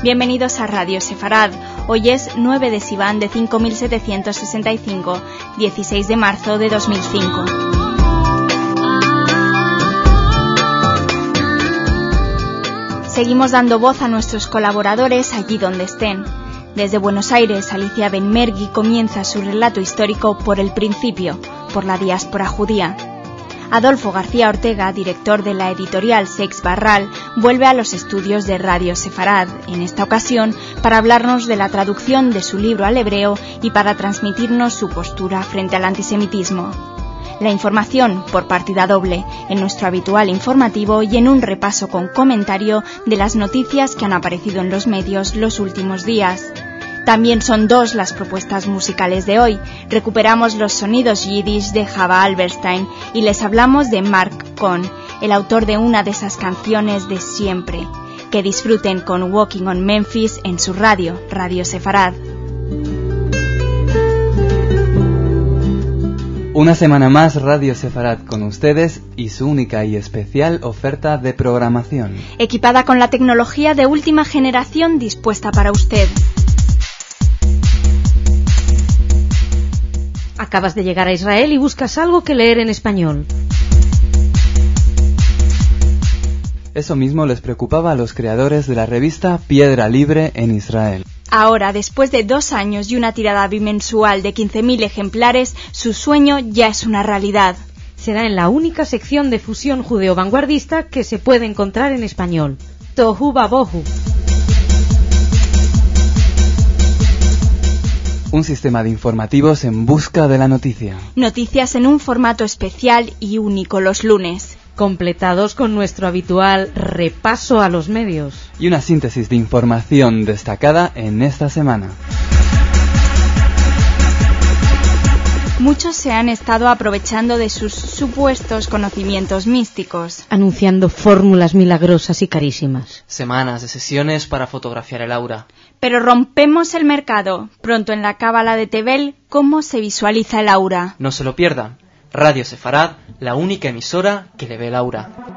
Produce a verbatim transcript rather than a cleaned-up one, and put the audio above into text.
Bienvenidos a Radio Sefarad. Hoy es nueve de Sivan de cinco mil setecientos sesenta y cinco, dieciséis de marzo de dos mil cinco. Seguimos dando voz a nuestros colaboradores allí donde estén. Desde Buenos Aires, Alicia Benmergui comienza su relato histórico por el principio, por la diáspora judía. Adolfo García Ortega, director de la editorial Seix Barral, vuelve a los estudios de Radio Sefarad, en esta ocasión para hablarnos de la traducción de su libro al hebreo y para transmitirnos su postura frente al antisemitismo. La información por partida doble, en nuestro habitual informativo y en un repaso con comentario de las noticias que han aparecido en los medios los últimos días. También son dos las propuestas musicales de hoy. Recuperamos los sonidos yiddish de Java Alberstein y les hablamos de Mark Cohn, el autor de una de esas canciones de siempre. Que disfruten con Walking on Memphis en su radio, Radio Sefarad. Una semana más Radio Sefarad con ustedes y su única y especial oferta de programación. Equipada con la tecnología de última generación dispuesta para usted. Acabas de llegar a Israel y buscas algo que leer en español. Eso mismo les preocupaba a los creadores de la revista Piedra Libre en Israel. Ahora, después de dos años y una tirada bimensual de quince mil ejemplares, su sueño ya es una realidad. Será en la única sección de fusión judeo-vanguardista que se puede encontrar en español. Tohu Babohu. Un sistema de informativos en busca de la noticia. Noticias en un formato especial y único los lunes. Completados con nuestro habitual repaso a los medios. Y una síntesis de información destacada en esta semana. Muchos se han estado aprovechando de sus supuestos conocimientos místicos, anunciando fórmulas milagrosas y carísimas. Semanas de sesiones para fotografiar el aura. Pero rompemos el mercado. Pronto en la cábala de Tevel, ¿cómo se visualiza el aura? No se lo pierdan. Radio Sefarad, la única emisora que le ve el aura.